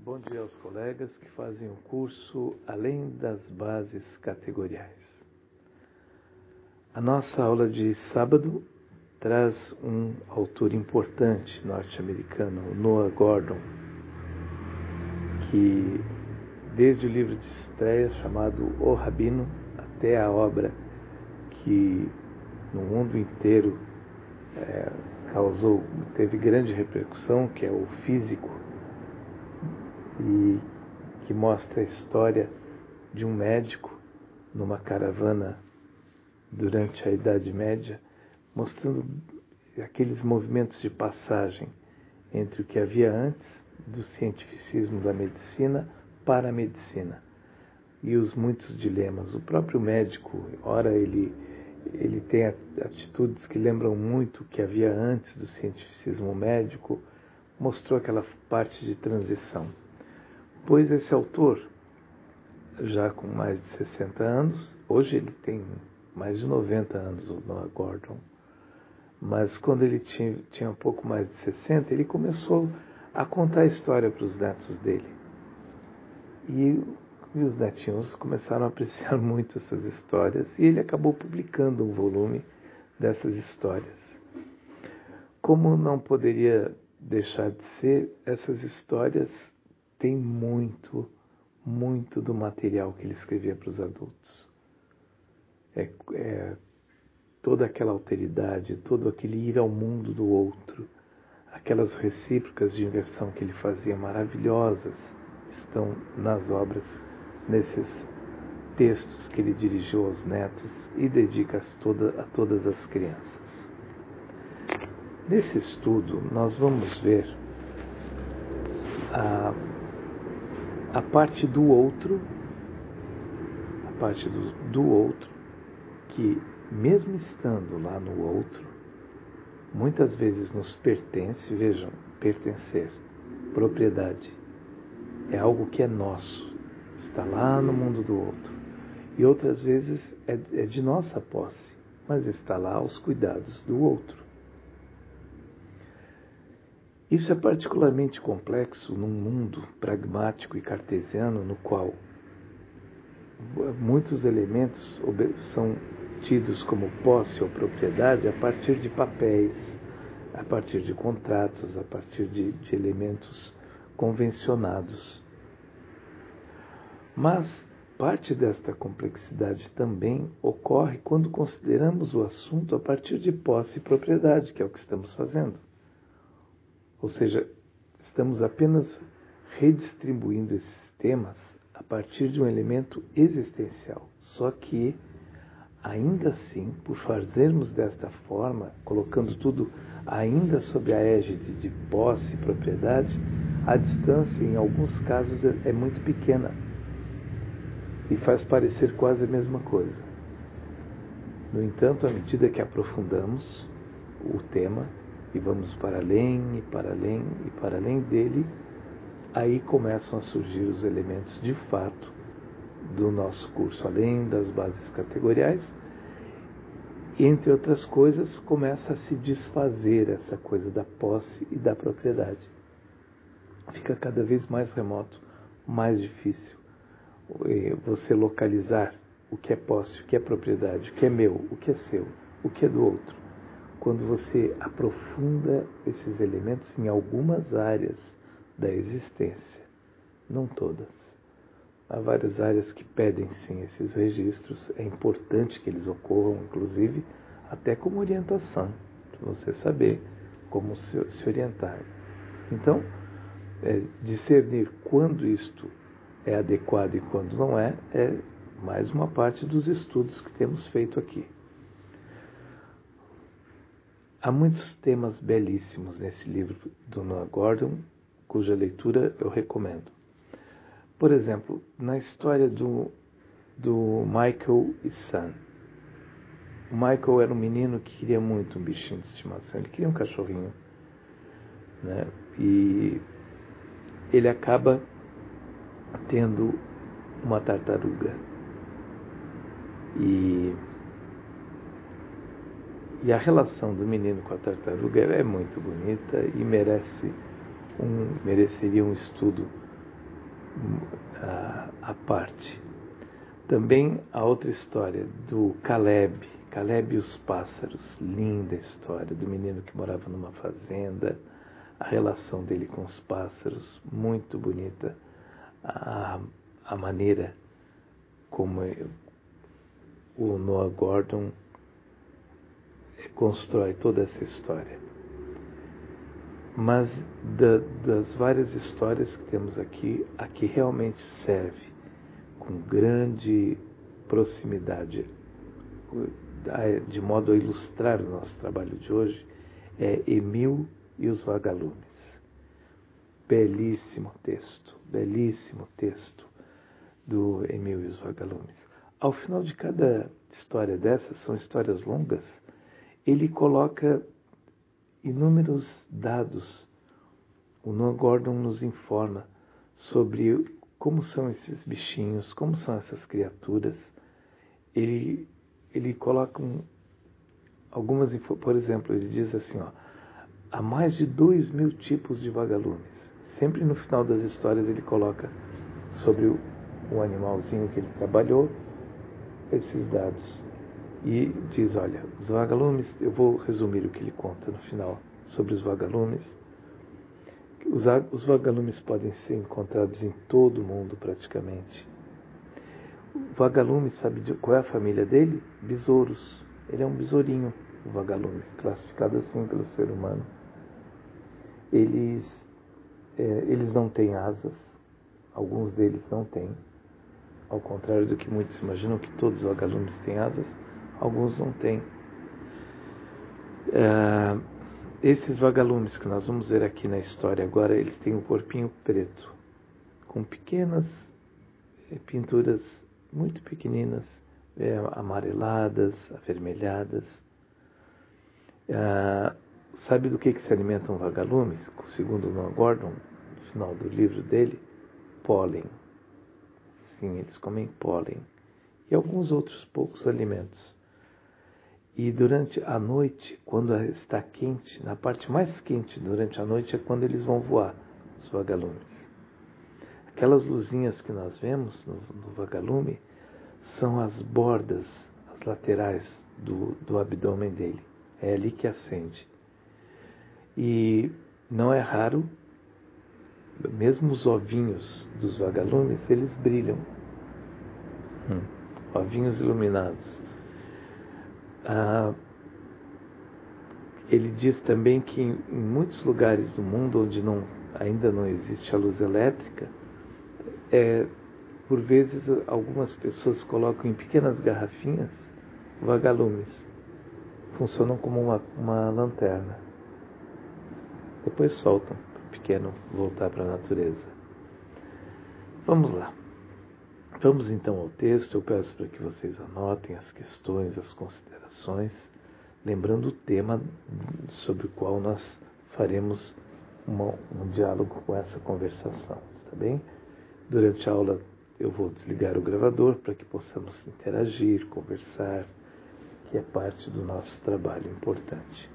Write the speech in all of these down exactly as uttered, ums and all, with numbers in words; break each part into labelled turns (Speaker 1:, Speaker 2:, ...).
Speaker 1: Bom dia aos colegas que fazem o curso Além das Bases Categoriais. A nossa aula de sábado traz um autor importante norte-americano, Noah Gordon, que desde o livro de estreia chamado O Rabino até a obra que no mundo inteiro é, causou, teve grande repercussão, que é o Físico, e que mostra a história de um médico numa caravana durante a Idade Média, mostrando aqueles movimentos de passagem entre o que havia antes do cientificismo da medicina para a medicina e os muitos dilemas. O próprio médico, ora ele, ele tem atitudes que lembram muito o que havia antes do cientificismo médico, mostrou aquela parte de transição. Pois esse autor, já com mais de sessenta anos, hoje ele tem mais de noventa anos, o Noah Gordon, mas quando ele tinha, tinha um pouco mais de sessenta, ele começou a contar a história para os netos dele. E, e os netinhos começaram a apreciar muito essas histórias, e ele acabou publicando um volume dessas histórias. Como não poderia deixar de ser, essas histórias tem muito, muito do material que ele escrevia para os adultos. É, é toda aquela alteridade, todo aquele ir ao mundo do outro, aquelas recíprocas de inversão que ele fazia maravilhosas, estão nas obras, nesses textos que ele dirigiu aos netos e dedica a, toda, a todas as crianças. Nesse estudo, nós vamos ver a A parte do outro, a parte do, do outro, que mesmo estando lá no outro, muitas vezes nos pertence, vejam, pertencer, propriedade, é algo que é nosso, está lá no mundo do outro, e outras vezes é, é de nossa posse, mas está lá aos cuidados do outro. Isso é particularmente complexo num mundo pragmático e cartesiano no qual muitos elementos são tidos como posse ou propriedade a partir de papéis, a partir de contratos, a partir de, de elementos convencionados. Mas parte desta complexidade também ocorre quando consideramos o assunto a partir de posse e propriedade, que é o que estamos fazendo. Ou seja, estamos apenas redistribuindo esses temas a partir de um elemento existencial. Só que, ainda assim, por fazermos desta forma, colocando tudo ainda sob a égide de posse e propriedade, a distância, em alguns casos, é muito pequena e faz parecer quase a mesma coisa. No entanto, à medida que aprofundamos o tema, e vamos para além, e para além, e para além dele, aí começam a surgir os elementos de fato do nosso curso, além das bases categoriais, e, entre outras coisas, começa a se desfazer essa coisa da posse e da propriedade. Fica cada vez mais remoto, mais difícil você localizar o que é posse, o que é propriedade, o que é meu, o que é seu, o que é do outro. Quando você aprofunda esses elementos em algumas áreas da existência, não todas. Há várias áreas que pedem, sim, esses registros. É importante que eles ocorram, inclusive, até como orientação, para você saber como se, se orientar. Então, é, discernir quando isto é adequado e quando não é, é mais uma parte dos estudos que temos feito aqui. Há muitos temas belíssimos nesse livro do Noah Gordon, cuja leitura eu recomendo. Por exemplo, na história do, do Michael e Sam. O Michael era um menino que queria muito um bichinho de estimação, ele queria um cachorrinho, né? E ele acaba tendo uma tartaruga. E E a relação do menino com a tartaruga é muito bonita e merece um, mereceria um estudo à, à parte. Também a outra história do Caleb, Caleb e os pássaros, linda história do menino que morava numa fazenda, a relação dele com os pássaros, muito bonita, a, a maneira como o Noah Gordon constrói toda essa história. Mas da, das várias histórias que temos aqui, a que realmente serve com grande proximidade, de modo a ilustrar o nosso trabalho de hoje, é Emil e os Vagalumes. Belíssimo texto, belíssimo texto do Emil e os Vagalumes. Ao final de cada história dessas, são histórias longas, ele coloca inúmeros dados. O Noah Gordon nos informa sobre como são esses bichinhos, como são essas criaturas. Ele, ele coloca um, algumas, por exemplo, ele diz assim, ó, há mais de dois mil tipos de vagalumes. Sempre no final das histórias ele coloca sobre o, o animalzinho que ele trabalhou, esses dados. E diz, olha, os vagalumes, eu vou resumir o que ele conta no final sobre os vagalumes. Os, os vagalumes podem ser encontrados em todo o mundo praticamente. O vagalume, sabe de, qual é a família dele? Besouros. Ele é um besourinho, o vagalume, classificado assim pelo ser humano. Eles, é, eles não têm asas, alguns deles não têm. Ao contrário do que muitos imaginam que todos os vagalumes têm asas, alguns não têm. É, esses vagalumes que nós vamos ver aqui na história agora, eles têm um corpinho preto, com pequenas pinturas muito pequeninas, é, amareladas, avermelhadas. É, sabe do que, que se alimentam vagalumes? Segundo o Noah Gordon, no final do livro dele, pólen. Sim, eles comem pólen. E alguns outros poucos alimentos. E durante a noite, quando está quente, na parte mais quente durante a noite é quando eles vão voar, os vagalumes. Aquelas luzinhas que nós vemos no, no vagalume são as bordas, as laterais do, do abdômen dele. É ali que acende. E não é raro, mesmo os ovinhos dos vagalumes, eles brilham. Hum. Ovinhos iluminados. Ah, ele diz também que em, em muitos lugares do mundo onde não, ainda não existe a luz elétrica, é, por vezes algumas pessoas colocam em pequenas garrafinhas vagalumes. Funcionam como uma, uma lanterna. Depois soltam para o pequeno voltar para a natureza. Vamos lá. Vamos então ao texto. Eu peço para que vocês anotem as questões, as considerações, lembrando o tema sobre o qual nós faremos uma, um diálogo com essa conversação, tá bem? Durante a aula eu vou desligar o gravador para que possamos interagir, conversar, que é parte do nosso trabalho importante.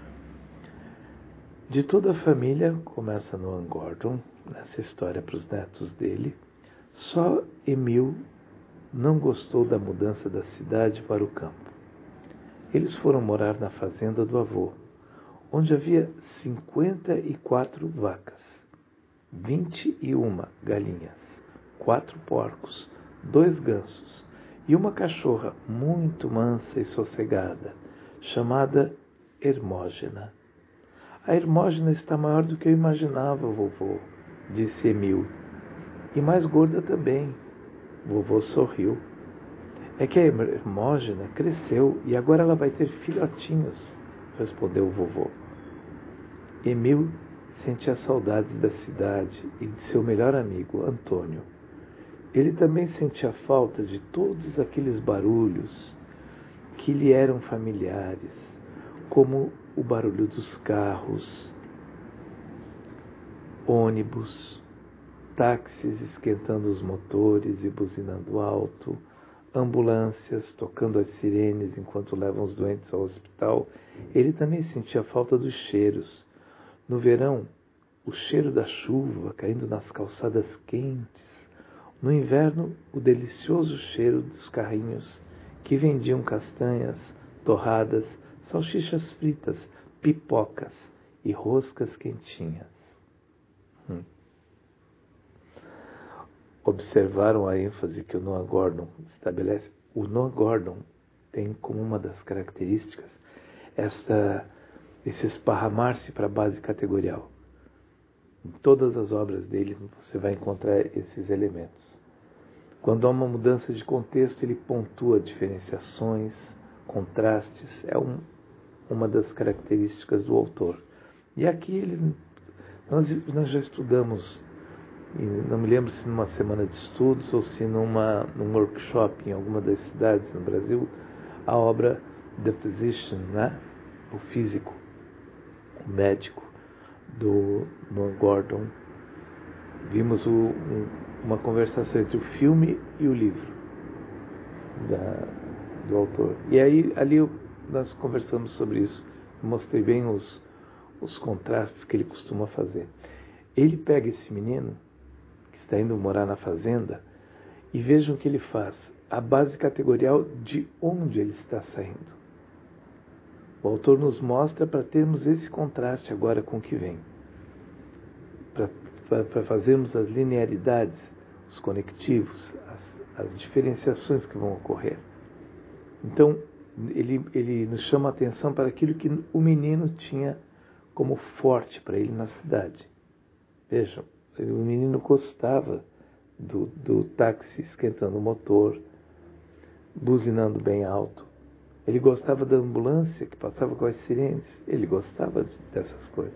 Speaker 1: De toda a família, começa Noah Gordon, nessa história para os netos dele, só Emil não gostou da mudança da cidade para o campo. Eles foram morar na fazenda do avô, onde havia cinquenta e quatro vacas, vinte e uma galinhas, quatro porcos, dois gansos e uma cachorra muito mansa e sossegada, chamada Hermógena. A Hermógena está maior do que eu imaginava, vovô, disse Emil. E mais gorda também. Vovô sorriu. É que a Hermógena cresceu e agora ela vai ter filhotinhos, respondeu o vovô. Emil sentia saudades da cidade e de seu melhor amigo, Antônio. Ele também sentia falta de todos aqueles barulhos que lhe eram familiares, como o barulho dos carros, ônibus, táxis esquentando os motores e buzinando alto, ambulâncias tocando as sirenes enquanto levam os doentes ao hospital. Ele também sentia falta dos cheiros. No verão, o cheiro da chuva caindo nas calçadas quentes, No inverno, o delicioso cheiro dos carrinhos que vendiam castanhas, torradas, salsichas fritas, pipocas e roscas quentinhas. Hum. Observaram a ênfase que o Noah Gordon estabelece? O Noah Gordon tem como uma das características essa, esse esparramar-se para a base categorial. Em todas as obras dele você vai encontrar esses elementos. Quando há uma mudança de contexto, ele pontua diferenciações, contrastes. É um, uma das características do autor. E aqui ele, nós, nós já estudamos, não me lembro se numa semana de estudos ou se numa, num workshop em alguma das cidades no Brasil, a obra The Physician, né? O físico, o médico do Noah Gordon. Vimos o, um, uma conversação entre o filme e o livro da, do autor. E aí ali eu, nós conversamos sobre isso. Mostrei bem os, os contrastes que ele costuma fazer. Ele pega esse menino que está indo morar na fazenda e vejam o que ele faz. A base categorial de onde ele está saindo. O autor nos mostra para termos esse contraste agora com o que vem. Para fazermos as linearidades, os conectivos, as, as diferenciações que vão ocorrer. Então, ele, ele nos chama a atenção para aquilo que o menino tinha como forte para ele na cidade. Vejam, o menino gostava do, do táxi esquentando o motor, buzinando bem alto. Ele gostava da ambulância que passava com as sirenes. Ele gostava de, dessas coisas.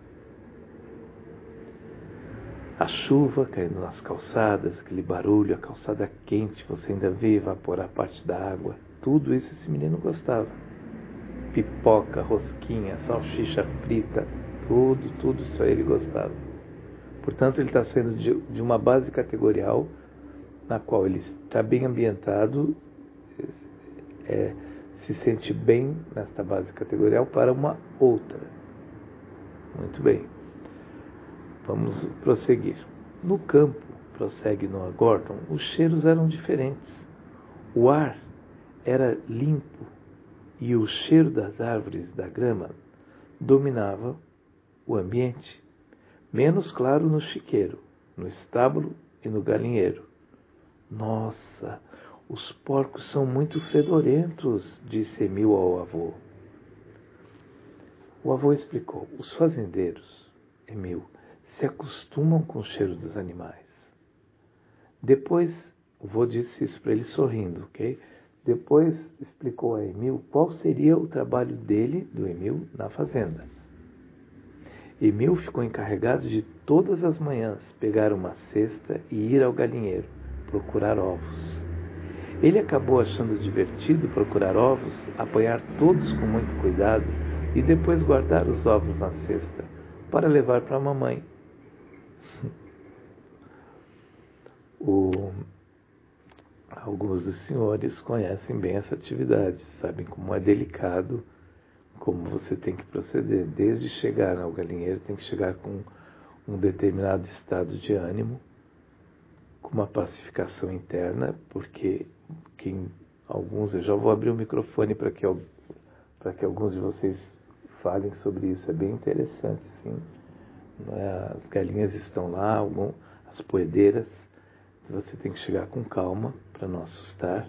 Speaker 1: A chuva caindo nas calçadas, aquele barulho, a calçada quente, você ainda vê evaporar parte da água. Tudo isso esse menino gostava. Pipoca, rosquinha, salsicha frita, tudo, tudo isso aí ele gostava. Portanto, ele está saindo de, de uma base categorial na qual ele está bem ambientado, é, se sente bem nesta base categorial para uma outra. Muito bem. Vamos prosseguir. No campo, prossegue Noah Gordon, os cheiros eram diferentes. O ar era limpo e o cheiro das árvores da grama dominava o ambiente. Menos claro no chiqueiro, no estábulo e no galinheiro. Nossa, os porcos são muito fedorentos, disse Emil ao avô. O avô explicou. Os fazendeiros, Emil, se acostumam com o cheiro dos animais. Depois, o avô disse isso para ele sorrindo, ok? Depois explicou a Emil qual seria o trabalho dele, do Emil, na fazenda. Emil ficou encarregado de todas as manhãs pegar uma cesta e ir ao galinheiro, procurar ovos. Ele acabou achando divertido procurar ovos, apanhar todos com muito cuidado e depois guardar os ovos na cesta para levar para a mamãe. O... Alguns dos senhores conhecem bem essa atividade, sabem como é delicado, como você tem que proceder. Desde chegar ao galinheiro, tem que chegar com um determinado estado de ânimo, com uma pacificação interna, porque quem, alguns, eu já vou abrir o microfone para que, para que alguns de vocês falem sobre isso, é bem interessante, sim. As galinhas estão lá, algum, as poedeiras, você tem que chegar com calma para não assustar.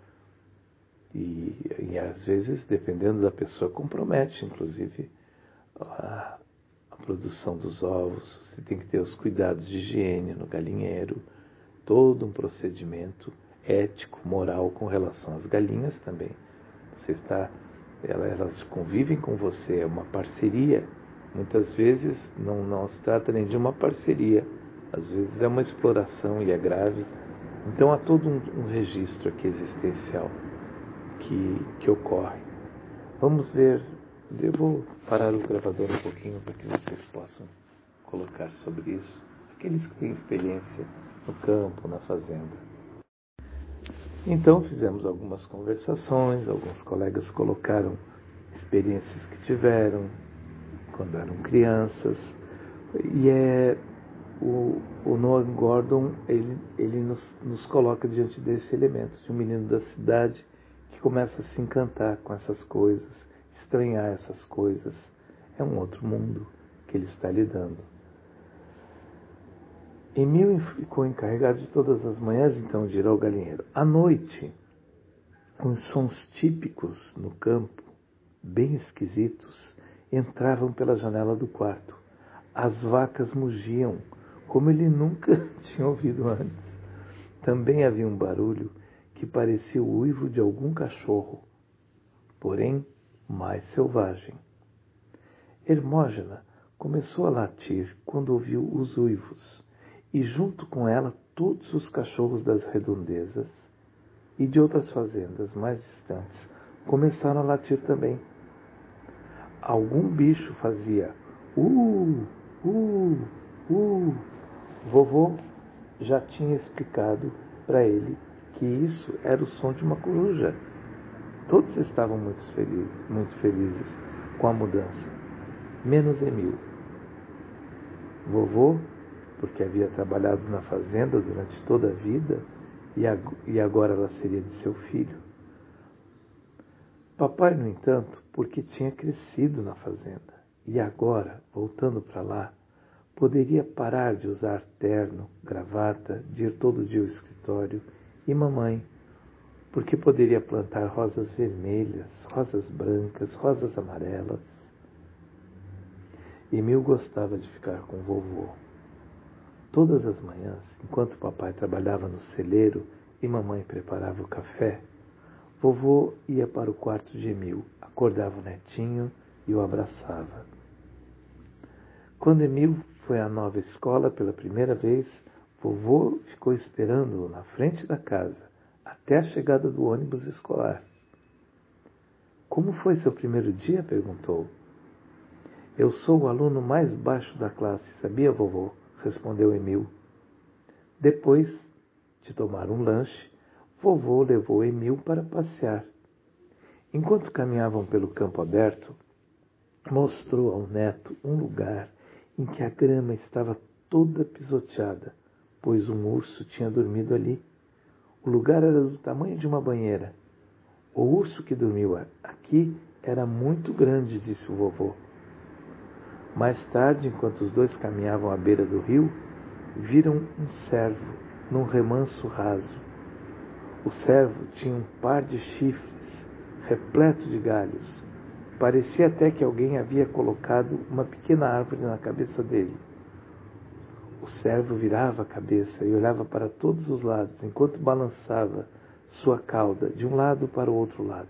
Speaker 1: E, e às vezes, dependendo da pessoa, compromete, inclusive, a, a produção dos ovos. Você tem que ter os cuidados de higiene no galinheiro, todo um procedimento ético, moral com relação às galinhas também. Você está, elas convivem com você, é uma parceria. Muitas vezes não, não se trata nem de uma parceria, às vezes é uma exploração e é grave. Então há todo um, um registro aqui existencial que, que ocorre. Vamos ver, eu vou parar o gravador um pouquinho para que vocês possam colocar sobre isso, aqueles que têm experiência no campo, na fazenda. Então fizemos algumas conversações, alguns colegas colocaram experiências que tiveram quando eram crianças, e é o, o Noah Gordon ele, ele nos, nos coloca diante desse elemento, de um menino da cidade que começa a se encantar com essas coisas, estranhar essas coisas. É um outro mundo que ele está lidando. Emil ficou encarregado de todas as manhãs, então, de ir ao galinheiro. À noite, uns sons típicos no campo, bem esquisitos, entravam pela janela do quarto. As vacas mugiam, como ele nunca tinha ouvido antes. Também havia um barulho que parecia o uivo de algum cachorro, porém mais selvagem. Hermógena começou a latir quando ouviu os uivos, e junto com ela todos os cachorros das redondezas e de outras fazendas mais distantes começaram a latir também. Algum bicho fazia uh, uh, uh. Vovô já tinha explicado para ele que isso era o som de uma coruja. Todos estavam muito felizes, muito felizes com a mudança, menos Emil. Vovô, porque havia trabalhado na fazenda durante toda a vida e agora ela seria de seu filho. Papai, no entanto, porque tinha crescido na fazenda e agora, voltando para lá, poderia parar de usar terno, gravata, de ir todo dia ao escritório, e mamãe, porque poderia plantar rosas vermelhas, rosas brancas, rosas amarelas. Emil gostava de ficar com o vovô. Todas as manhãs, enquanto papai trabalhava no celeiro e mamãe preparava o café, vovô ia para o quarto de Emil, acordava o netinho e o abraçava. Quando Emil foi à nova escola pela primeira vez, vovô ficou esperando-o na frente da casa, até a chegada do ônibus escolar. Como foi seu primeiro dia? Perguntou. Eu sou o aluno mais baixo da classe, sabia, vovô? Respondeu Emil. Depois de tomar um lanche, vovô levou Emil para passear. Enquanto caminhavam pelo campo aberto, mostrou ao neto um lugar em que a grama estava toda pisoteada, pois um urso tinha dormido ali. O lugar era do tamanho de uma banheira. O urso que dormiu aqui era muito grande, disse o vovô. Mais tarde, enquanto os dois caminhavam à beira do rio, viram um cervo num remanso raso. O cervo tinha um par de chifres, repleto de galhos. Parecia até que alguém havia colocado uma pequena árvore na cabeça dele. O cervo virava a cabeça e olhava para todos os lados, enquanto balançava sua cauda de um lado para o outro lado.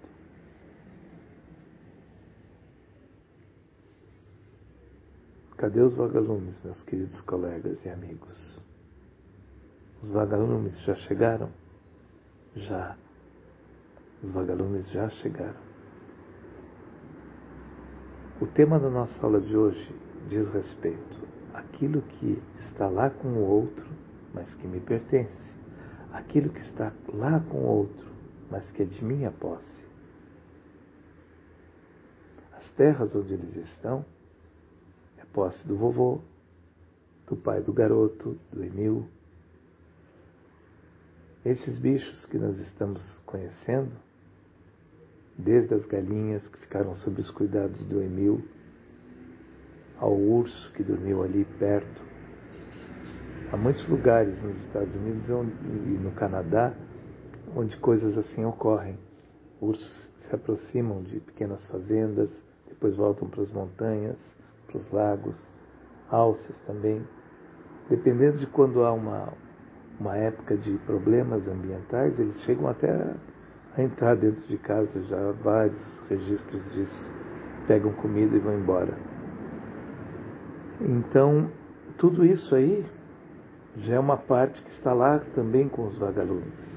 Speaker 1: Cadê os vagalumes, meus queridos colegas e amigos? Os vagalumes já chegaram? Já. Os vagalumes já chegaram. O tema da nossa aula de hoje diz respeito àquilo que está lá com o outro, mas que me pertence. Aquilo que está lá com o outro, mas que é de minha posse. As terras onde eles estão é posse do vovô, do pai do garoto, do Emil. Esses bichos que nós estamos conhecendo, desde as galinhas que ficaram sob os cuidados do Emil, ao urso que dormiu ali perto. Há muitos lugares nos Estados Unidos e no Canadá onde coisas assim ocorrem. Ursos se aproximam de pequenas fazendas, depois voltam para as montanhas, para os lagos, alces também. Dependendo de quando há uma, uma época de problemas ambientais, eles chegam até a, a entrar dentro de casa, já há vários registros disso. Pegam comida e vão embora. Então, tudo isso aí já é uma parte que está lá também com os vagalumes.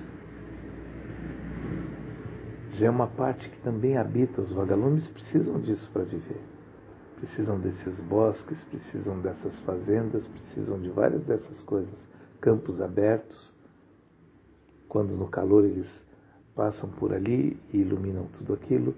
Speaker 1: Já é uma parte que também habita. Os vagalumes precisam disso para viver. Precisam desses bosques, precisam dessas fazendas, precisam de várias dessas coisas. Campos abertos. Quando no calor eles passam por ali e iluminam tudo aquilo.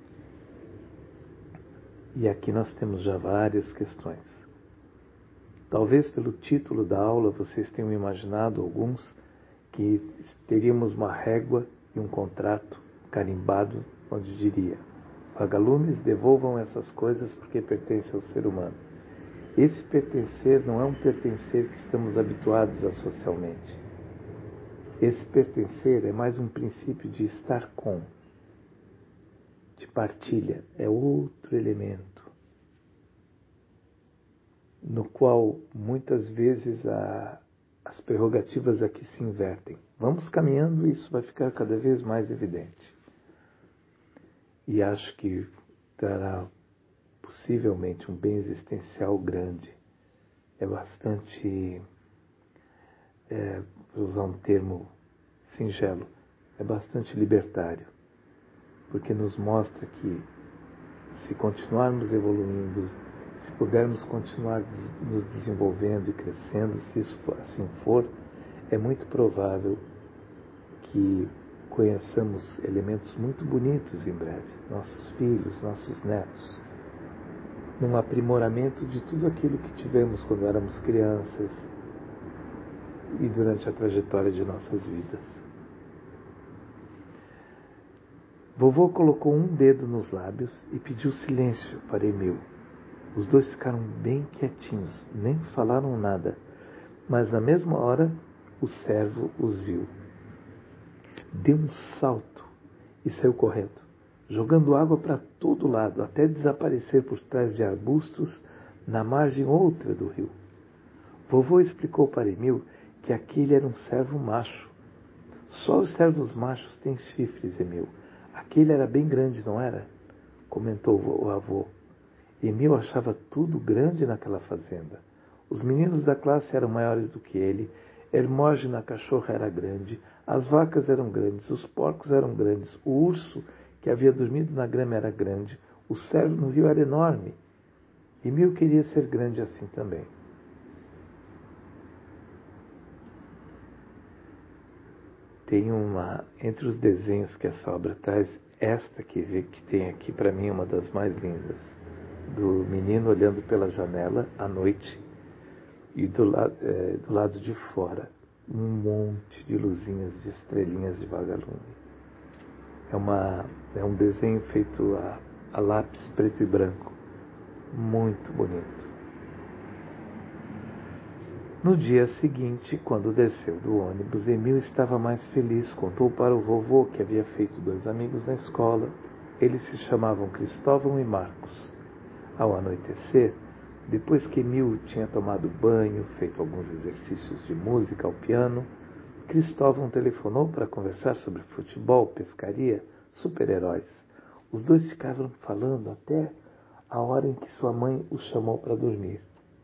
Speaker 1: E aqui nós temos já várias questões. Talvez pelo título da aula vocês tenham imaginado, alguns, que teríamos uma régua e um contrato carimbado onde diria: vagalumes, devolvam essas coisas porque pertencem ao ser humano. Esse pertencer não é um pertencer que estamos habituados a socialmente. Esse pertencer é mais um princípio de estar com, de partilha, é outro elemento, no qual muitas vezes a, as prerrogativas aqui se invertem. Vamos caminhando e isso vai ficar cada vez mais evidente. E acho que dará possivelmente um bem existencial grande. É bastante, é, para usar um termo singelo, é bastante libertário, porque nos mostra que se continuarmos evoluindo, se pudermos continuar nos desenvolvendo e crescendo, se isso assim for, é muito provável que conheçamos elementos muito bonitos em breve, nossos filhos, nossos netos, num aprimoramento de tudo aquilo que tivemos quando éramos crianças e durante a trajetória de nossas vidas. Vovô colocou um dedo nos lábios e pediu silêncio para Emil. Os dois ficaram bem quietinhos, nem falaram nada, mas na mesma hora o servo os viu. Deu um salto e saiu correndo, jogando água para todo lado, até desaparecer por trás de arbustos na margem outra do rio. Vovô explicou para Emil que aquele era um servo macho. Só os servos machos têm chifres, Emil. Aquele era bem grande, não era? Comentou o avô. Emil achava tudo grande naquela fazenda. Os meninos da classe eram maiores do que ele, Hermógena, a cachorra, era grande, as vacas eram grandes, os porcos eram grandes, o urso que havia dormido na grama era grande, o cervo no rio era enorme. Emil queria ser grande assim também. Tem uma, entre os desenhos que essa obra traz, esta que, que tem aqui para mim uma das mais lindas, do menino olhando pela janela à noite e do, la, é, do lado de fora um monte de luzinhas, de estrelinhas de vagalume. É, uma, é um desenho feito a, a lápis preto e branco, muito bonito. No dia seguinte, quando desceu do ônibus, Emil estava mais feliz. Contou para o vovô que havia feito dois amigos na escola. Eles se chamavam Cristóvão e Marcos. Ao anoitecer, depois que Emil tinha tomado banho, feito alguns exercícios de música ao piano, Cristóvão telefonou para conversar sobre futebol, pescaria, super-heróis. Os dois ficavam falando até a hora em que sua mãe os chamou para dormir.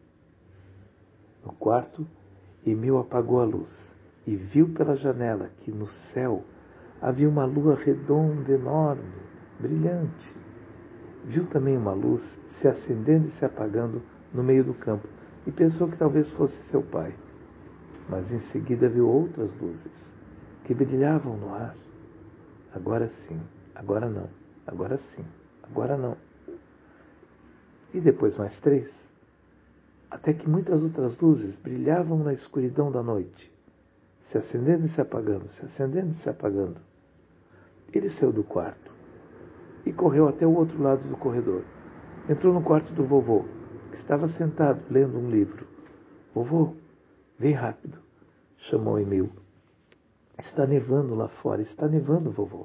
Speaker 1: No quarto, Emil apagou a luz e viu pela janela que no céu havia uma lua redonda, enorme, brilhante. Viu também uma luz se acendendo e se apagando no meio do campo e pensou que talvez fosse seu pai. Mas em seguida viu outras luzes que brilhavam no ar. Agora sim, agora não, agora sim, agora não. E depois mais três. Até que muitas outras luzes brilhavam na escuridão da noite, se acendendo e se apagando, se acendendo e se apagando. Ele saiu do quarto e correu até o outro lado do corredor. Entrou no quarto do vovô, que estava sentado lendo um livro. Vovô, vem rápido, chamou Emil. Está nevando lá fora, está nevando, vovô.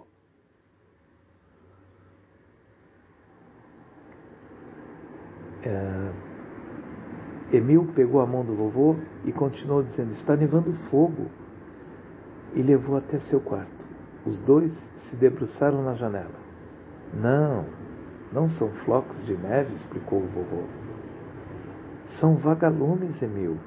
Speaker 1: É... Emil pegou a mão do vovô e continuou dizendo: está nevando fogo. E levou até seu quarto. Os dois se debruçaram na janela. Não, não são flocos de neve, explicou o vovô. São vagalumes, Emil.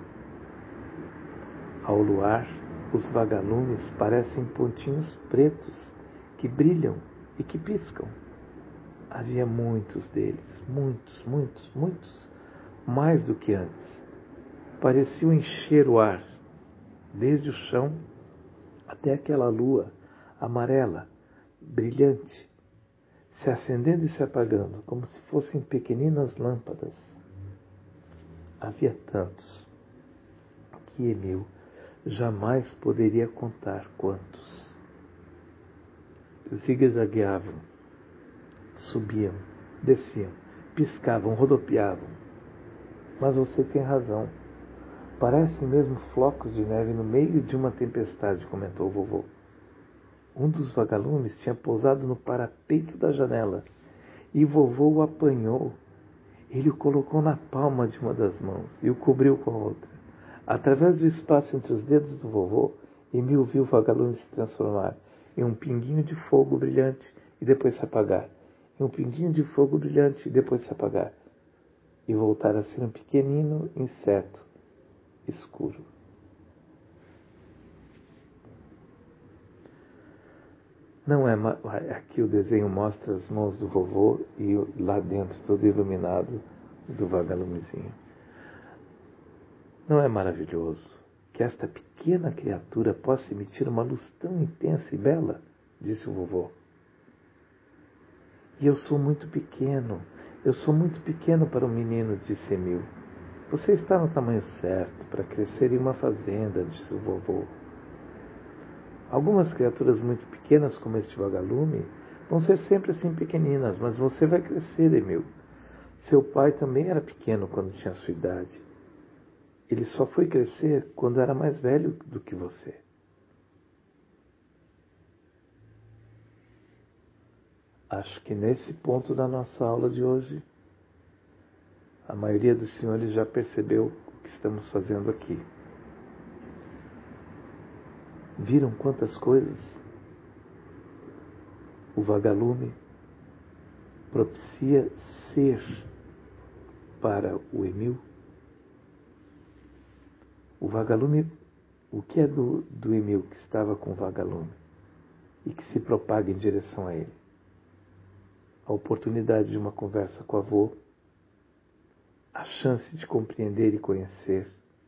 Speaker 1: Ao luar, os vagalumes parecem pontinhos pretos que brilham e que piscam. Havia muitos deles, muitos, muitos, muitos. Mais do que antes. Pareciam encher o ar, desde o chão até aquela lua amarela, brilhante, se acendendo e se apagando, como se fossem pequeninas lâmpadas. Havia tantos. que Emil jamais poderia contar quantos. Zigue-zagueavam, subiam, desciam, piscavam, rodopiavam. Mas você tem razão. Parecem mesmo flocos de neve no meio de uma tempestade, comentou o vovô. Um dos vagalumes tinha pousado no parapeito da janela e vovô o apanhou. Ele o colocou na palma de uma das mãos e o cobriu com a outra. Através do espaço entre os dedos do vovô, Emil viu o vagalume se transformar em um pinguinho de fogo brilhante e depois se apagar, em um pinguinho de fogo brilhante e depois se apagar, e voltar a ser um pequenino inseto escuro. Não é ma... Aqui o desenho mostra as mãos do vovô e lá dentro todo iluminado do vagalumezinho. Não é maravilhoso que esta pequena criatura possa emitir uma luz tão intensa e bela? Disse o vovô. E eu sou muito pequeno, eu sou muito pequeno para um menino, disse Emil. Você está no tamanho certo para crescer em uma fazenda, disse o vovô. Algumas criaturas muito pequenas como este vagalume vão ser sempre assim pequeninas, mas você vai crescer, Emil. Seu pai também era pequeno quando tinha sua idade. Ele só foi crescer quando era mais velho do que você. Acho que nesse ponto da nossa aula de hoje, a maioria dos senhores já percebeu o que estamos fazendo aqui. Viram quantas coisas o vagalume propicia ser para o Emil? O vagalume, o que é do, do Emil que estava com o vagalume e que se propaga em direção a ele? A oportunidade de uma conversa com o avô, a chance de compreender e conhecer,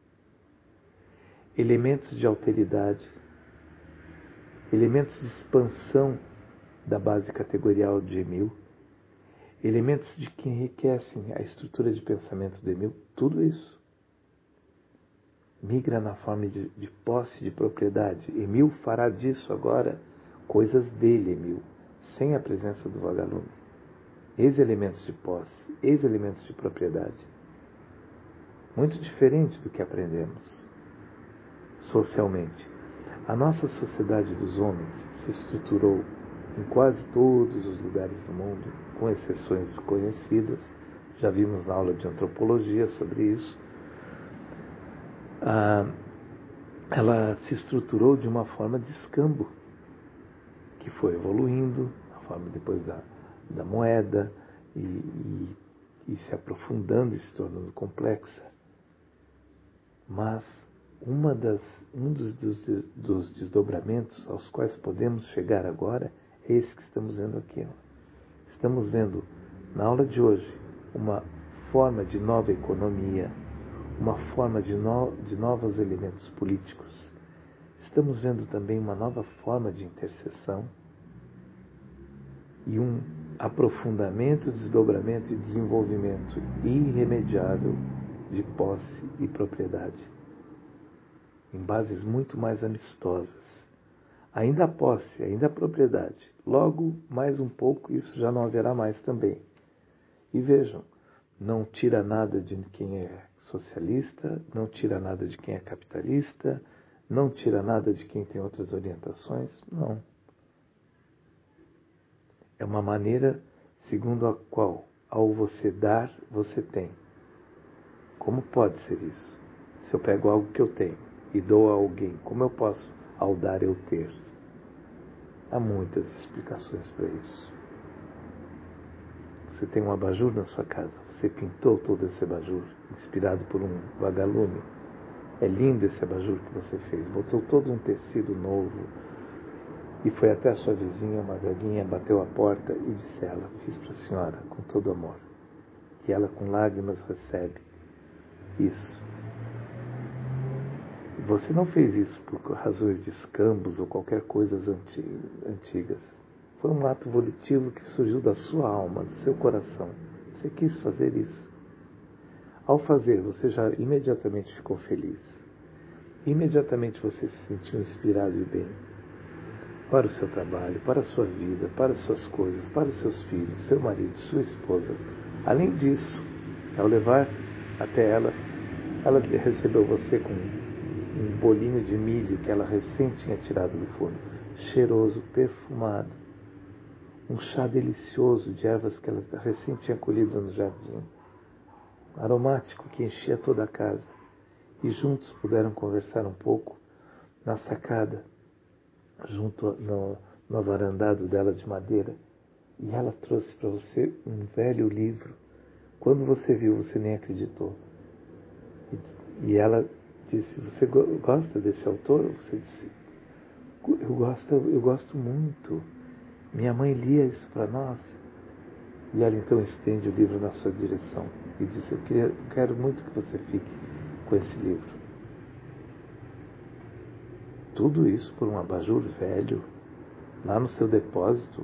Speaker 1: elementos de alteridade, elementos de expansão da base categorial de Emil, elementos de que enriquecem a estrutura de pensamento de Emil, tudo isso migra na forma de, de posse de propriedade. Emil fará disso agora coisas dele, Emil, sem a presença do vagalume. Eis elementos de posse, eis elementos de propriedade. Muito diferente do que aprendemos socialmente. A nossa sociedade dos homens se estruturou em quase todos os lugares do mundo, com exceções conhecidas. Já vimos na aula de antropologia sobre isso. Ah, ela se estruturou de uma forma de escambo, que foi evoluindo, a forma depois da, da moeda, e, e, e se aprofundando e se tornando complexa. Mas uma das, um dos, dos, dos desdobramentos aos quais podemos chegar agora é esse que estamos vendo aqui. Ó. Estamos vendo, na aula de hoje, uma forma de nova economia, uma forma de, no, de novos elementos políticos. Estamos vendo também uma nova forma de interseção e um aprofundamento, desdobramento e desenvolvimento irremediável de posse e propriedade, em bases muito mais amistosas. Ainda a posse, ainda a propriedade. Logo, mais um pouco, isso já não haverá mais também. E vejam, não tira nada de quem é socialista, não tira nada de quem é capitalista, não tira nada de quem tem outras orientações, não. É uma maneira segundo a qual, ao você dar, você tem. Como pode ser isso? Se eu pego algo que eu tenho e dou a alguém, como eu posso, ao dar, eu ter? Há muitas explicações para isso. Você tem um abajur na sua casa, você pintou todo esse abajur, inspirado por um vagalume. É lindo esse abajur que você fez, botou todo um tecido novo, e foi até a sua vizinha, uma velhinha, bateu a porta e disse a ela: fiz para a senhora com todo amor. E ela com lágrimas recebe isso. Você não fez isso por razões de escambos ou qualquer coisa antigas. Foi um ato volitivo que surgiu da sua alma, do seu coração. Você quis fazer isso. Ao fazer, você já imediatamente ficou feliz. imediatamente você se sentiu inspirado e bem para o seu trabalho, para a sua vida, para as suas coisas, para os seus filhos, seu marido, sua esposa. Além disso, ao levar até ela, ela recebeu você com um bolinho de milho que ela recém tinha tirado do forno, cheiroso, perfumado, um chá delicioso de ervas que ela recém tinha colhido no jardim, aromático que enchia toda a casa. E juntos puderam conversar um pouco na sacada, junto no, no varandado dela de madeira. E ela trouxe para você um velho livro. Quando você viu, você nem acreditou. E, e ela disse, você gosta desse autor? Você disse, eu gosto, eu gosto muito. Minha mãe lia isso para nós. E ela então estende o livro na sua direção e disse, eu queria, quero muito que você fique com esse livro. Tudo isso por um abajur velho, lá no seu depósito.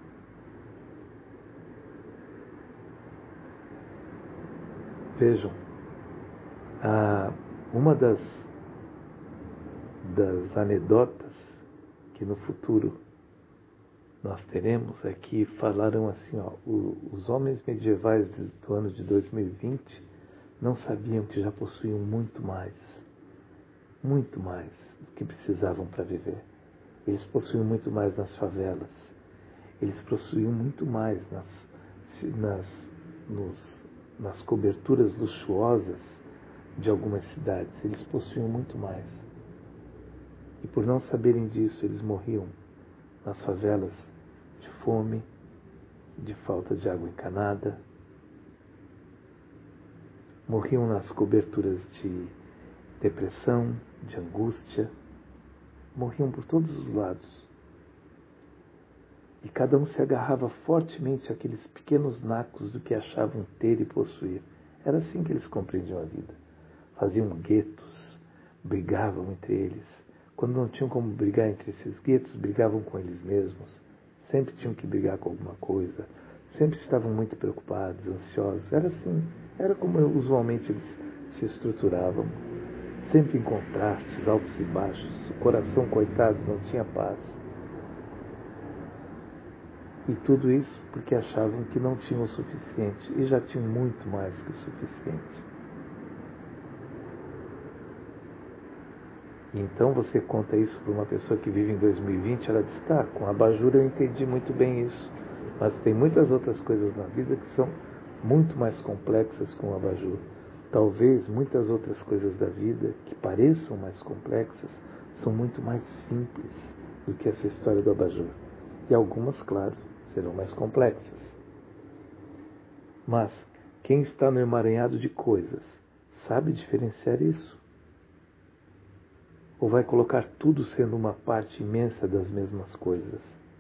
Speaker 1: Vejam, ah, uma das, das anedotas que no futuro nós teremos é que falarão assim, ó, os homens medievais do ano de dois mil e vinte não sabiam que já possuíam muito mais, muito mais do que precisavam para viver. Eles possuíam muito mais nas favelas, eles possuíam muito mais nas, nas, nos, nas coberturas luxuosas de algumas cidades, eles possuíam muito mais. E por não saberem disso, eles morriam nas favelas de fome, de falta de água encanada, morriam nas coberturas de depressão, de angústia, morriam por todos os lados. E cada um se agarrava fortemente àqueles pequenos nacos do que achavam ter e possuir. Era assim que eles compreendiam a vida. Faziam guetos, brigavam entre eles. Quando não tinham como brigar entre esses guetos, brigavam com eles mesmos. Sempre tinham que brigar com alguma coisa. Sempre estavam muito preocupados, ansiosos. Era assim. Era como usualmente eles se estruturavam. Sempre em contrastes, altos e baixos. O coração, coitado, não tinha paz. E tudo isso porque achavam que não tinham o suficiente. E já tinham muito mais que o suficiente. E então você conta isso para uma pessoa que vive em dois mil e vinte, ela diz, tá, com a abajur eu entendi muito bem isso. Mas tem muitas outras coisas na vida que são muito mais complexas com o abajur. Talvez muitas outras coisas da vida que pareçam mais complexas são muito mais simples do que essa história do abajur. E algumas, claro, serão mais complexas. Mas quem está no emaranhado de coisas sabe diferenciar isso? Ou vai colocar tudo sendo uma parte imensa das mesmas coisas?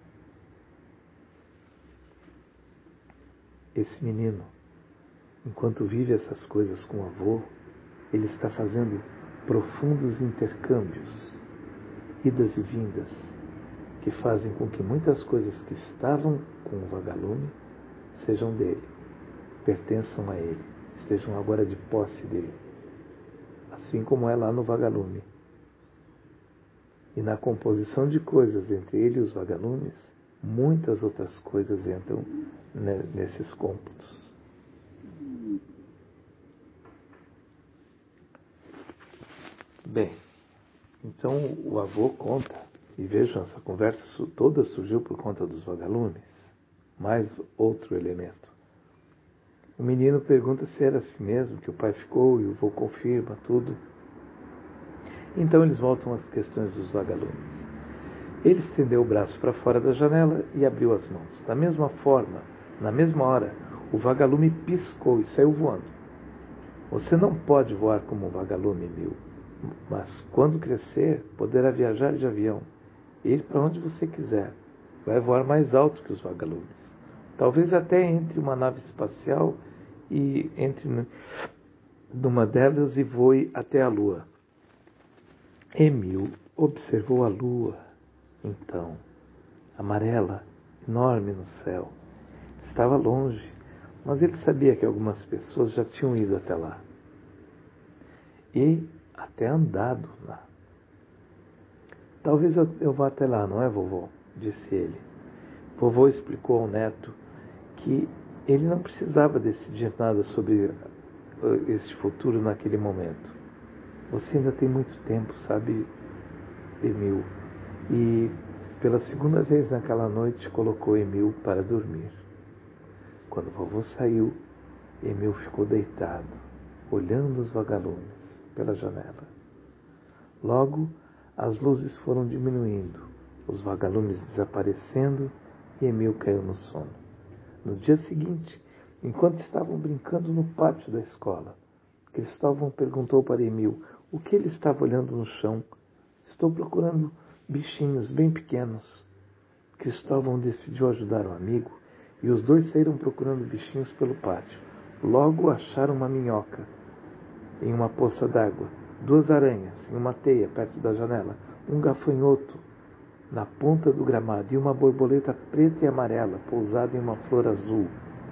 Speaker 1: Esse menino, enquanto vive essas coisas com o avô, ele está fazendo profundos intercâmbios, idas e vindas, que fazem com que muitas coisas que estavam com o vagalume sejam dele, pertençam a ele, estejam agora de posse dele, assim como é lá no vagalume. E na composição de coisas entre ele e os vagalumes, muitas outras coisas entram nesses cômputos. Bem, então o avô conta, e vejam, essa conversa toda surgiu por conta dos vagalumes, mais outro elemento. O menino pergunta se era assim mesmo, que o pai ficou, e o avô confirma tudo. Então eles voltam às questões dos vagalumes. Ele estendeu o braço para fora da janela e abriu as mãos. Da mesma forma, na mesma hora, o vagalume piscou e saiu voando. Você não pode voar como um vagalume, Mil, mas quando crescer, poderá viajar de avião, ir para onde você quiser. Vai voar mais alto que os vagalumes. Talvez até entre uma nave espacial e entre numa delas e voe até a Lua. Emil observou a lua, então, amarela, enorme no céu. Estava longe, mas ele sabia que algumas pessoas já tinham ido até lá. E até andado lá. Talvez eu, eu vá até lá, não é, vovô? Disse ele. Vovô explicou ao neto que ele não precisava decidir nada sobre este futuro naquele momento. Você ainda tem muito tempo, sabe, Emil? E pela segunda vez naquela noite colocou Emil para dormir. Quando o vovô saiu, Emil ficou deitado, olhando os vagalumes pela janela. Logo, as luzes foram diminuindo, os vagalumes desaparecendo e Emil caiu no sono. No dia seguinte, enquanto estavam brincando no pátio da escola, Cristóvão perguntou para Emil o que ele estava olhando no chão. Estou procurando bichinhos bem pequenos. Cristóvão decidiu ajudar o amigo e os dois saíram procurando bichinhos pelo pátio. Logo acharam uma minhoca em uma poça d'água, duas aranhas em uma teia perto da janela, um gafanhoto na ponta do gramado e uma borboleta preta e amarela pousada em uma flor azul.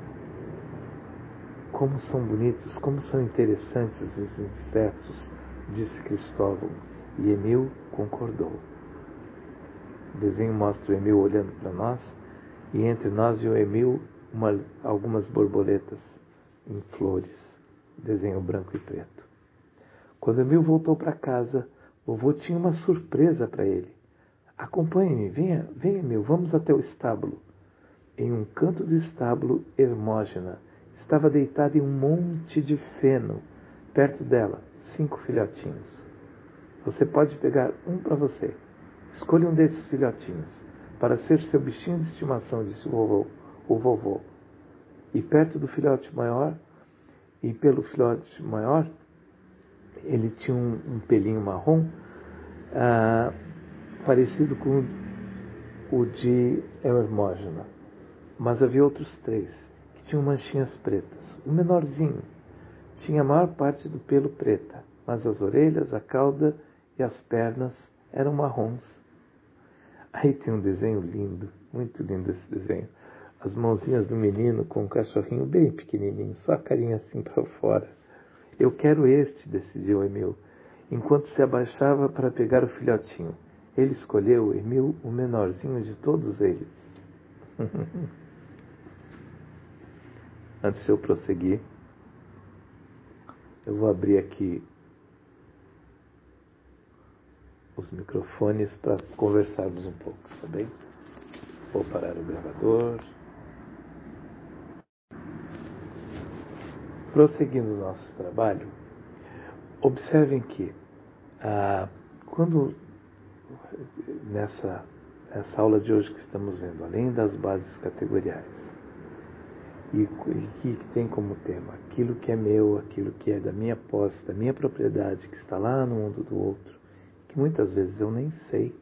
Speaker 1: Como são bonitos, como são interessantes os insetos, disse Cristóvão, e Emil concordou. O desenho mostra o Emil olhando para nós, e entre nós e o Emil uma, algumas borboletas em flores, desenho branco e preto. Quando Emil voltou para casa, vovô tinha uma surpresa para ele. Acompanhe-me, venha, venha, Emil, vamos até o estábulo. Em um canto do estábulo, Hermógena estava deitada em um monte de feno. Perto dela, cinco filhotinhos. Você pode pegar um para você. Escolha um desses filhotinhos para ser seu bichinho de estimação, disse o vovô. O vovô. E perto do filhote maior, e pelo filhote maior, ele tinha um, um pelinho marrom, ah, parecido com o de Hermógena. Mas havia outros três, que tinham manchinhas pretas. O menorzinho tinha a maior parte do pelo preta, mas as orelhas, a cauda e as pernas eram marrons. Aí tem um desenho lindo, muito lindo esse desenho. As mãozinhas do menino com um cachorrinho bem pequenininho, só a carinha assim para fora. Eu quero este, decidiu Emil, enquanto se abaixava para pegar o filhotinho. Ele escolheu, Emil, o menorzinho de todos eles. Antes de eu prosseguir, eu vou abrir aqui os microfones para conversarmos um pouco, tá bem? Vou parar o gravador. Prosseguindo o nosso trabalho, observem que ah, quando nessa, nessa aula de hoje que estamos vendo, além das bases categoriais, e que tem como tema aquilo que é meu, aquilo que é da minha posse, da minha propriedade, que está lá no mundo do outro, que muitas vezes eu nem sei.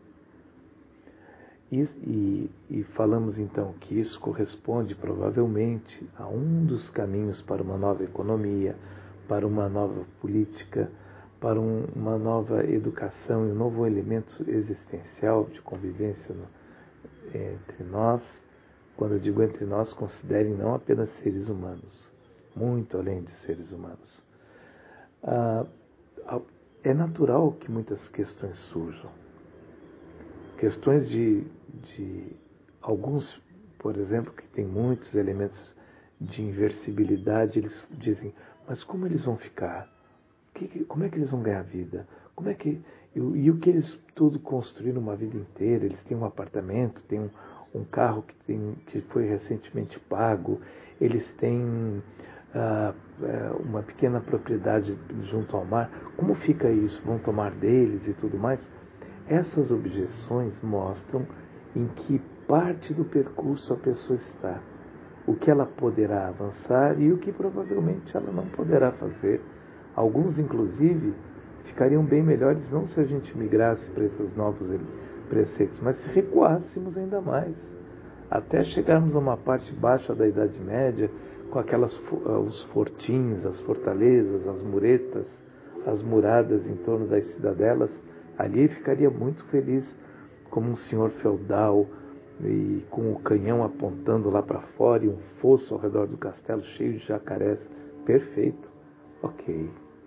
Speaker 1: E, e, e falamos então que isso corresponde provavelmente a um dos caminhos para uma nova economia, para uma nova política, para um, uma nova educação e um novo elemento existencial de convivência no, entre nós. Quando eu digo entre nós, considerem não apenas seres humanos, muito além de seres humanos. Ah, é natural que muitas questões surjam. Questões de, de alguns, por exemplo, que tem muitos elementos de inversibilidade, eles dizem, mas como eles vão ficar? Que, como é que eles vão ganhar vida? Como é que, e, e o que eles tudo construíram uma vida inteira? Eles têm um apartamento, têm um, um carro que, tem, que foi recentemente pago, eles têm ah, uma pequena propriedade junto ao mar. Como fica isso? Vão tomar deles e tudo mais? Essas objeções mostram em que parte do percurso a pessoa está, o que ela poderá avançar e o que provavelmente ela não poderá fazer. Alguns, inclusive, ficariam bem melhores não se a gente migrasse para esses novos preceitos, mas se recuássemos ainda mais, até chegarmos a uma parte baixa da Idade Média, com aquelas os fortins, as fortalezas, as muretas, as muradas em torno das cidadelas. Ali ficaria muito feliz, como um senhor feudal, e com o canhão apontando lá para fora e um fosso ao redor do castelo cheio de jacarés. Perfeito. Ok.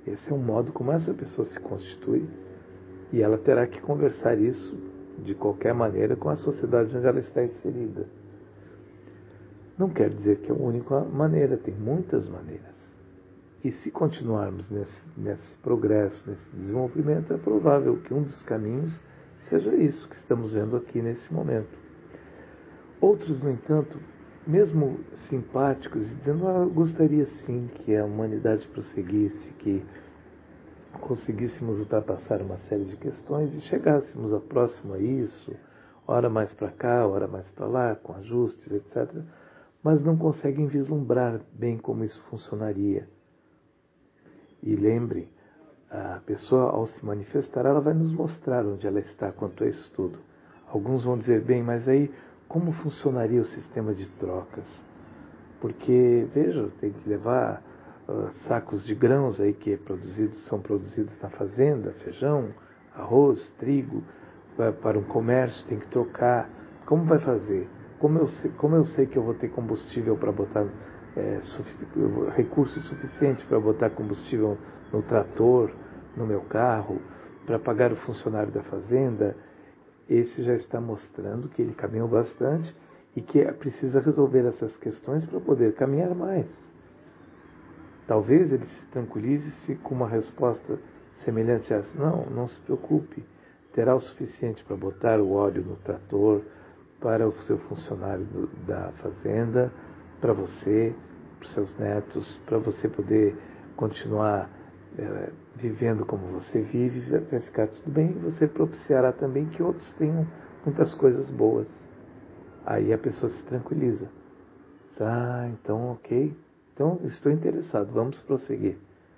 Speaker 1: Esse é um modo como essa pessoa se constitui, e ela terá que conversar isso de qualquer maneira com a sociedade onde ela está inserida. Não quer dizer que é a única maneira, tem muitas maneiras. E se continuarmos nesse, nesse progresso, nesse desenvolvimento, é provável que um dos caminhos seja isso que estamos vendo aqui nesse momento. Outros, no entanto, mesmo simpáticos, dizendo, ah, eu gostaria sim que a humanidade prosseguisse, que conseguíssemos ultrapassar uma série de questões e chegássemos a próximo a isso, ora mais para cá, ora mais para lá, com ajustes, etcétera, mas não conseguem vislumbrar bem como isso funcionaria. E lembre, a pessoa, ao se manifestar, ela vai nos mostrar onde ela está quanto a isso tudo. Alguns vão dizer, bem, mas aí como funcionaria o sistema de trocas? Porque, veja, tem que levar uh, sacos de grãos aí que é produzidos, são produzidos na fazenda, feijão, arroz, trigo, uh, para um comércio, tem que trocar. Como vai fazer? Como eu sei, como eu sei que eu vou ter combustível para botar, é, sufici- recurso suficiente para botar combustível no trator, no meu carro, para pagar o funcionário da fazenda? Esse já está mostrando que ele caminhou bastante e que precisa resolver essas questões para poder caminhar mais. Talvez ele se tranquilize-se com uma resposta semelhante a essa. Não, não se preocupe. Terá o suficiente para botar o óleo no trator, para o seu funcionário do, da fazenda, para você, para os seus netos, para você poder continuar é, vivendo como você vive, vai ficar tudo bem, e você propiciará também que outros tenham muitas coisas boas. Aí a pessoa se tranquiliza. Ah, então ok, então estou interessado, vamos prosseguir.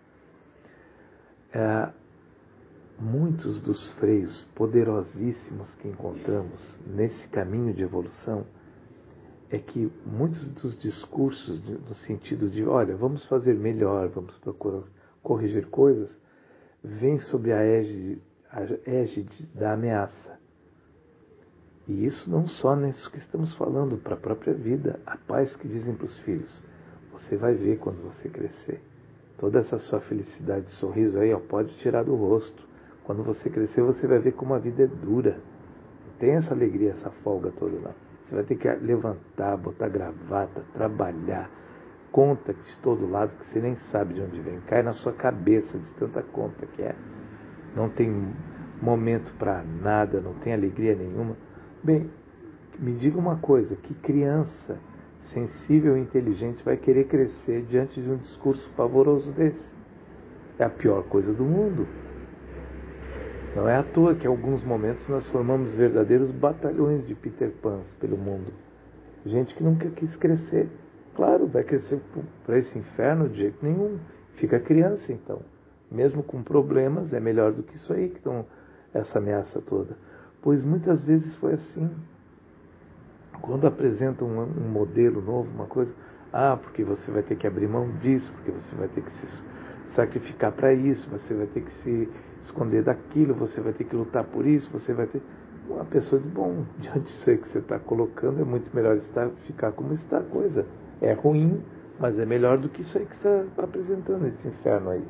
Speaker 1: É, muitos dos freios poderosíssimos que encontramos nesse caminho de evolução é que muitos dos discursos no sentido de, olha, vamos fazer melhor, vamos procurar corrigir coisas, vêm sob a égide, a égide da ameaça. E isso não só nisso que estamos falando, para a própria vida, a paz que dizem para os filhos. Você vai ver quando você crescer. Toda essa sua felicidade, sorriso aí, ó, pode tirar do rosto. Quando você crescer, você vai ver como a vida é dura. Não tem essa alegria, essa folga toda lá. Você vai ter que levantar, botar gravata, trabalhar, conta de todo lado que você nem sabe de onde vem. Cai na sua cabeça de tanta conta que é. Não tem momento para nada, não tem alegria nenhuma. Bem, me diga uma coisa, que criança sensível e inteligente vai querer crescer diante de um discurso pavoroso desse? É a pior coisa do mundo. Não é à toa que em alguns momentos nós formamos verdadeiros batalhões de Peter Pans pelo mundo. Gente que nunca quis crescer. Claro, vai crescer para esse inferno de jeito nenhum. Fica criança então. Mesmo com problemas, é melhor do que isso aí, que estão essa ameaça toda. Pois muitas vezes foi assim. Quando apresentam um, um modelo novo, uma coisa, ah, porque você vai ter que abrir mão disso, porque você vai ter que se sacrificar para isso, você vai ter que se esconder daquilo, você vai ter que lutar por isso, você vai ter... Uma pessoa diz, bom, diante disso aí que você está colocando, é muito melhor estar, ficar como está a coisa. É ruim, mas é melhor do que isso aí que você está apresentando, esse inferno aí.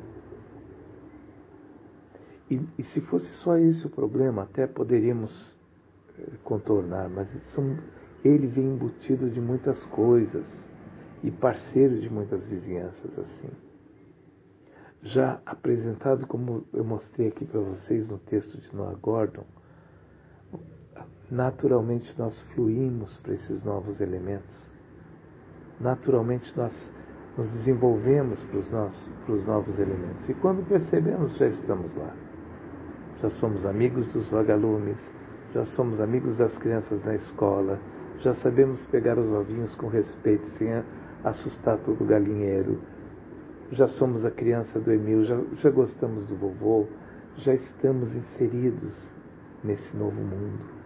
Speaker 1: E, e se fosse só esse o problema, até poderíamos eh, contornar, mas são, ele vem embutido de muitas coisas e parceiro de muitas vizinhanças assim. Já apresentado, como eu mostrei aqui para vocês no texto de Noah Gordon, naturalmente nós fluímos para esses novos elementos. Naturalmente nós nos desenvolvemos para os, nossos, para os novos elementos. E quando percebemos, já estamos lá. Já somos amigos dos vagalumes, já somos amigos das crianças na escola, já sabemos pegar os ovinhos com respeito, sem assustar todo o galinheiro. Já somos a criança do Emil, já, já gostamos do vovô, já estamos inseridos nesse novo mundo.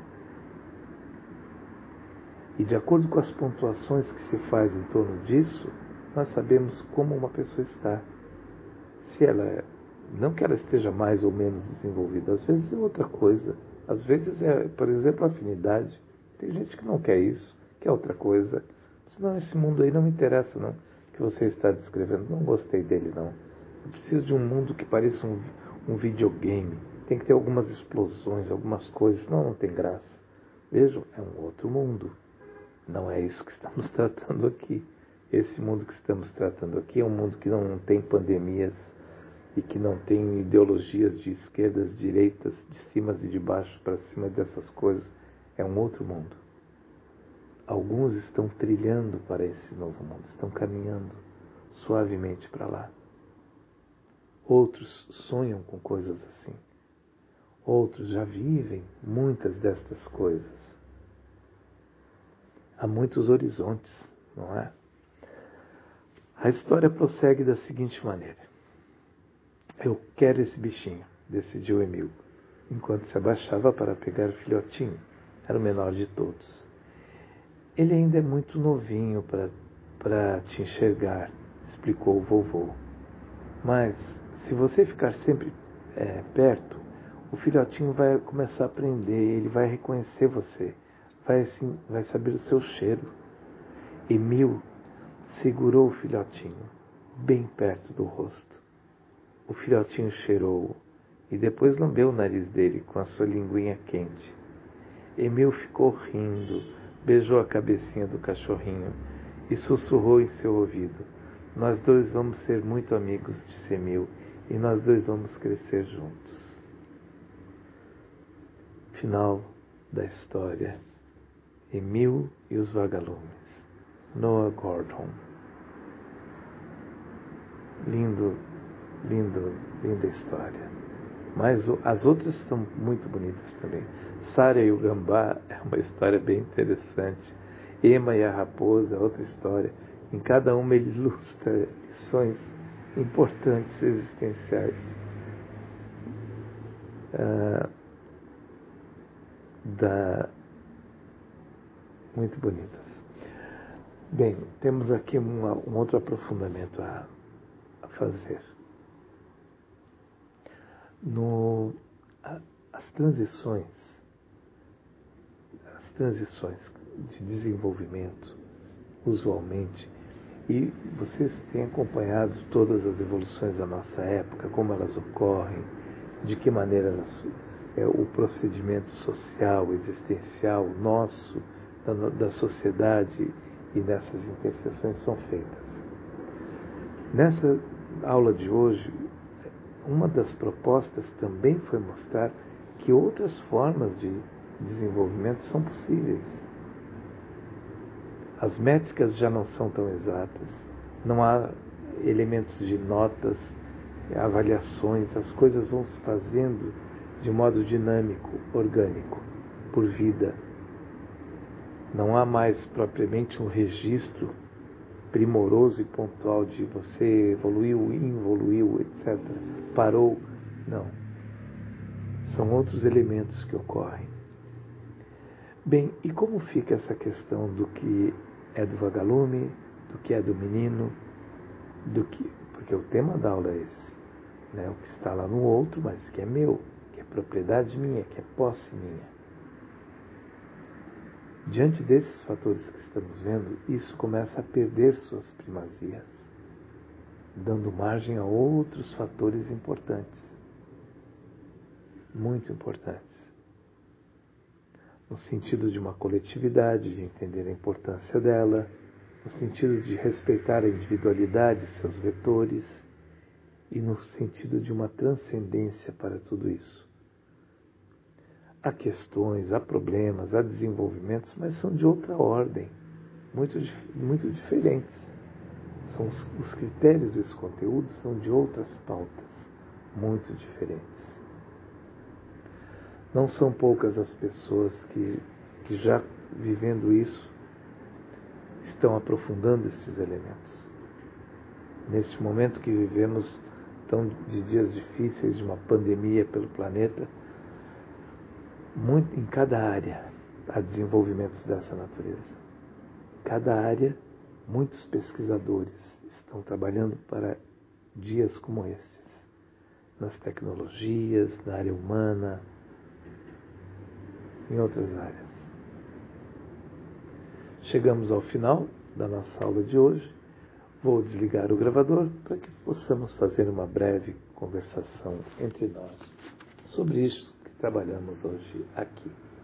Speaker 1: E de acordo com as pontuações que se faz em torno disso, nós sabemos como uma pessoa está. Se ela é, não que ela esteja mais ou menos desenvolvida, às vezes é outra coisa. Às vezes é, por exemplo, afinidade. Tem gente que não quer isso, quer outra coisa. Senão esse mundo aí não me interessa, não, que você está descrevendo. Não gostei dele, não. Eu preciso de um mundo que pareça um, um videogame. Tem que ter algumas explosões, algumas coisas, senão não tem graça. Vejam, é um outro mundo. Não é isso que estamos tratando aqui. Esse mundo que estamos tratando aqui é um mundo que não tem pandemias e que não tem ideologias de esquerdas, direitas, de cima e de baixo para cima dessas coisas. É um outro mundo. Alguns estão trilhando para esse novo mundo, estão caminhando suavemente para lá. Outros sonham com coisas assim. Outros já vivem muitas destas coisas. Há muitos horizontes, não é? A história prossegue da seguinte maneira. Eu quero esse bichinho, decidiu Emil, enquanto se abaixava para pegar o filhotinho. Era o menor de todos. Ele ainda é muito novinho para para te enxergar, explicou o vovô. Mas, se você ficar sempre é, perto, o filhotinho vai começar a aprender, ele vai reconhecer você, vai, assim, vai saber o seu cheiro. Emil segurou o filhotinho bem perto do rosto. O filhotinho cheirou e depois lambeu o nariz dele com a sua linguinha quente. Emil ficou rindo, beijou a cabecinha do cachorrinho e sussurrou em seu ouvido. Nós dois vamos ser muito amigos, disse Emil, e nós dois vamos crescer juntos. Final da história. Emil e os Vagalumes. Noah Gordon. Lindo, lindo, linda história. Mas as outras são muito bonitas também. Sara e o Gambá é uma história bem interessante. Ema e a Raposa é outra história. Em cada uma ele ilustra lições importantes existenciais. Ah, da, muito bonitas. Bem, temos aqui uma, um outro aprofundamento a, a fazer. No, a, as transições, as transições de desenvolvimento, usualmente, e vocês têm acompanhado todas as evoluções da nossa época, como elas ocorrem, de que maneira elas, é, o procedimento social, existencial, nosso, da, da sociedade e dessas interseções são feitas. Nessa aula de hoje, uma das propostas também foi mostrar que outras formas de desenvolvimento são possíveis. As métricas já não são tão exatas, não há elementos de notas, avaliações, as coisas vão se fazendo de modo dinâmico, orgânico, por vida. Não há mais propriamente um registro primoroso e pontual de você evoluiu, involuiu, etcétera. Parou. Não. São outros elementos que ocorrem. Bem, e como fica essa questão do que é do vagalume, do que é do menino, do que... Porque o tema da aula é esse, né? O que está lá no outro, mas que é meu, que é propriedade minha, que é posse minha. Diante desses fatores que estamos vendo, isso começa a perder suas primazias, dando margem a outros fatores importantes, muito importantes, no sentido de uma coletividade, de entender a importância dela, no sentido de respeitar a individualidade, seus vetores, e no sentido de uma transcendência para tudo isso. Há questões, há problemas, há desenvolvimentos, mas são de outra ordem, muito, muito diferentes. São os, os critérios e os conteúdos são de outras pautas, muito diferentes. Não são poucas as pessoas que, que já vivendo isso, estão aprofundando estes elementos. Neste momento que vivemos tão de dias difíceis, de uma pandemia pelo planeta, muito, em cada área há desenvolvimentos dessa natureza. Cada área, muitos pesquisadores estão trabalhando para dias como estes, nas tecnologias, na área humana, em outras áreas. Chegamos ao final da nossa aula de hoje. vou desligar o gravador para que possamos fazer uma breve conversação entre nós sobre isso que trabalhamos hoje aqui.